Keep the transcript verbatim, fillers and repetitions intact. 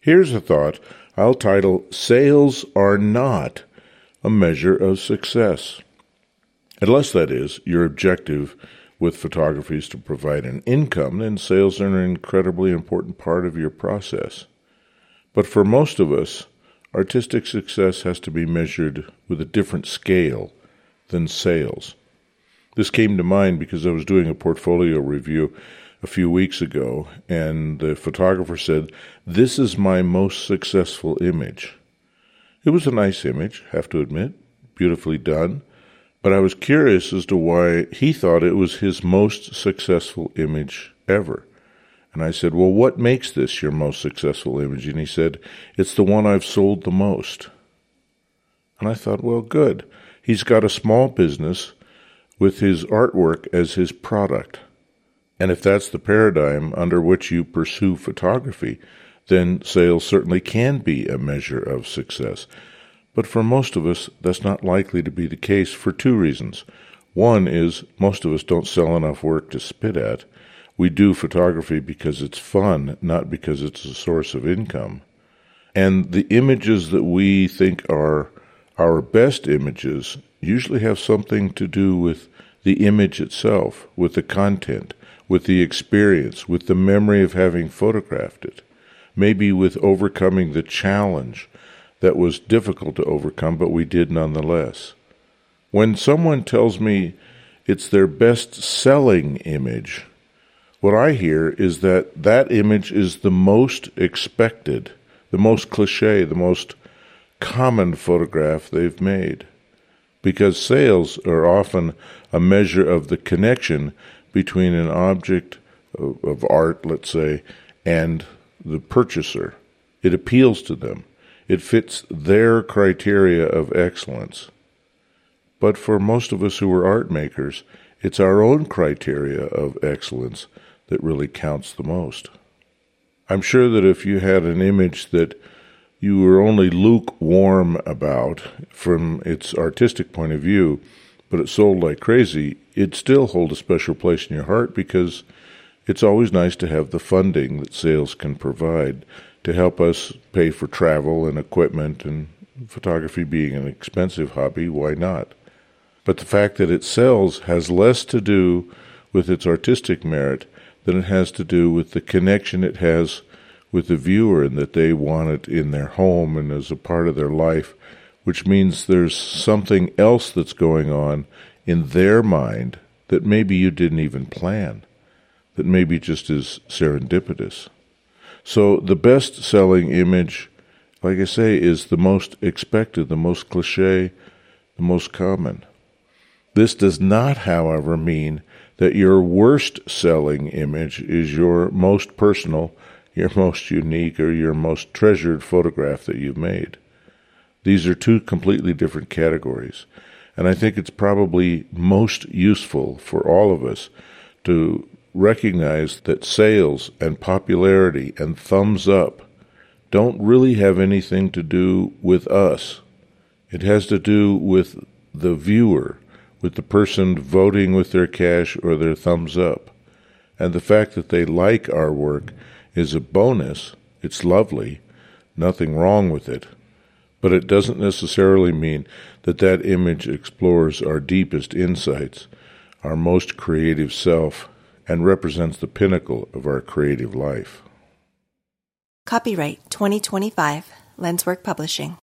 Here's a thought I'll title, Sales Are Not a Measure of Success. Unless, that is, your objective with photography is to provide an income, then sales are an incredibly important part of your process. But for most of us, artistic success has to be measured with a different scale than sales. This came to mind because I was doing a portfolio review a few weeks ago, and the photographer said, "This is my most successful image." It was a nice image, have to admit, beautifully done, but I was curious as to why he thought it was his most successful image ever. And I said, "Well, what makes this your most successful image?" And he said, "It's the one I've sold the most." And I thought, well, good. He's got a small business with his artwork as his product. And if that's the paradigm under which you pursue photography, then sales certainly can be a measure of success. But for most of us, that's not likely to be the case for two reasons. One is most of us don't sell enough work to spit at. We do photography because it's fun, not because it's a source of income. And the images that we think are our best images usually have something to do with the image itself, with the content, with the experience, with the memory of having photographed it, maybe with overcoming the challenge that was difficult to overcome, but we did nonetheless. When someone tells me it's their best-selling image, what I hear is that that image is the most expected, the most cliché, the most common photograph they've made. Because sales are often a measure of the connection between an object of, of art, let's say, and the purchaser. It appeals to them. It fits their criteria of excellence. But for most of us who are art makers, it's our own criteria of excellence that really counts the most. I'm sure that if you had an image that you were only lukewarm about from its artistic point of view, but it sold like crazy, it'd still hold a special place in your heart because it's always nice to have the funding that sales can provide to help us pay for travel and equipment, and photography being an expensive hobby, why not? But the fact that it sells has less to do with its artistic merit than it has to do with the connection it has with the viewer, and that they want it in their home and as a part of their life, which means there's something else that's going on in their mind that maybe you didn't even plan, that maybe just is serendipitous. So the best-selling image, like I say, is the most expected, the most cliché, the most common. This does not, however, mean that your worst-selling image is your most personal, your most unique, or your most treasured photograph that you've made. These are two completely different categories, and I think it's probably most useful for all of us to recognize that sales and popularity and thumbs up don't really have anything to do with us. It has to do with the viewer, with the person voting with their cash or their thumbs up. And the fact that they like our work is a bonus. It's lovely, nothing wrong with it, but it doesn't necessarily mean that that image explores our deepest insights, our most creative self, and represents the pinnacle of our creative life. Copyright twenty twenty-five, Lenswork Publishing.